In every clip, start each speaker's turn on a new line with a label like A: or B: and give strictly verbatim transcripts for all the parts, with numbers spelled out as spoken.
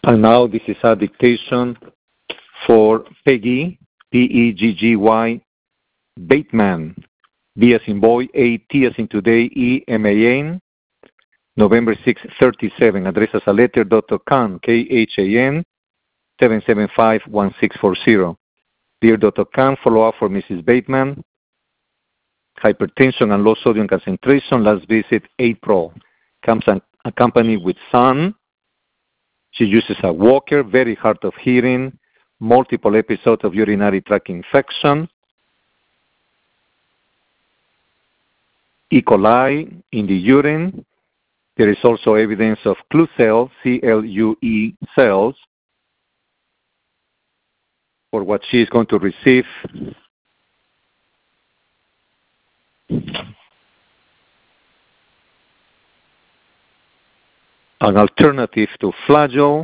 A: And now this is a dictation for Peggy, P E G G Y, Bateman, B as in boy, A, T as in today, E, M A N, November sixth, thirty-seven. Address as a letter, Doctor Khan, K H A N, seven seven five one six four zero. Dear Doctor Khan, follow-up for Missus Bateman. Hypertension and low sodium concentration. Last visit, April. Comes accompanied with son. She uses a walker, very hard of hearing, multiple episodes of urinary tract infection, E. coli in the urine. There is also evidence of Clue C L U E cells for what she is going to receive. An alternative to flagyl,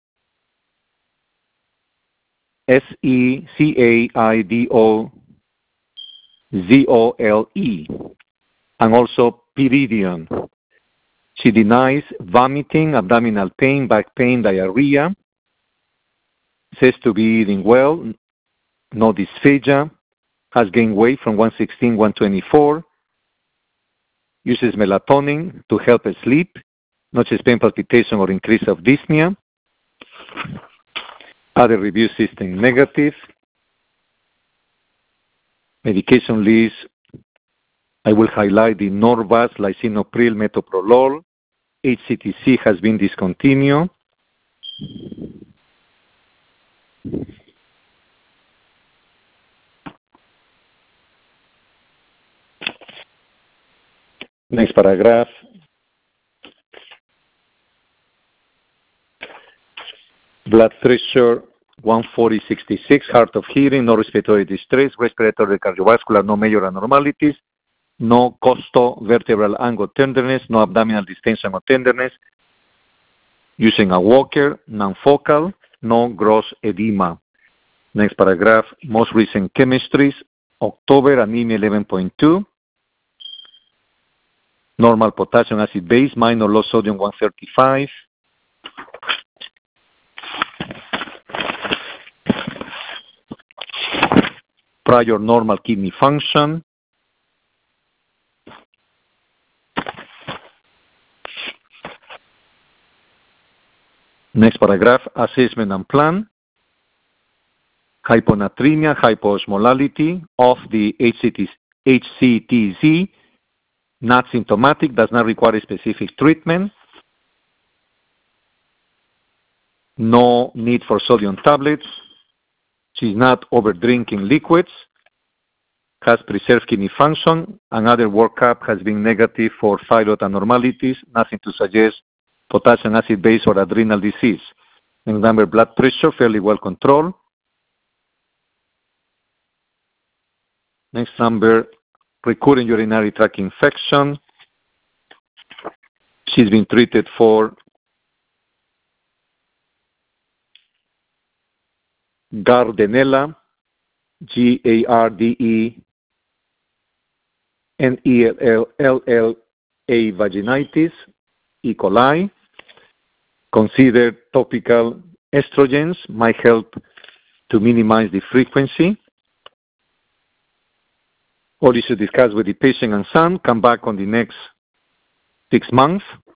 A: S E C A I D O Z O L E, and also pyridion. She denies vomiting, abdominal pain, back pain, diarrhea, says to be eating well, no dysphagia, has gained weight from one sixteen, one twenty-four, uses melatonin to help her sleep, no chest pain, palpitation, or increase of dyspnea. Other review system negative. Medication list, I will highlight the Norvasc, lisinopril, metoprolol. H C T C has been discontinued. Next paragraph. Blood pressure one forty sixty-six, hard of hearing, no respiratory distress, respiratory cardiovascular, no major abnormalities, no costo-vertebral angle tenderness, no abdominal distension or tenderness, using a walker, non-focal, no gross edema. Next paragraph, most recent chemistries, October, anemia eleven point two, normal potassium acid base, minor low sodium one thirty-five, prior normal kidney function, next paragraph, assessment and plan, hyponatremia, hypoosmolality of the H C T Z, not symptomatic, does not require specific treatment, no need for sodium tablets, she's not over drinking liquids, has preserved kidney function, and other workup has been negative for thyroid abnormalities, nothing to suggest potassium acid base or adrenal disease. Next number, blood pressure, fairly well controlled. Next number, recurrent urinary tract infection. She's been treated for Gardnerella, G A R D E N E L L A vaginitis, E. coli. Consider topical estrogens might help to minimize the frequency. All issues discussed with the patient and son. Come back on the next six months.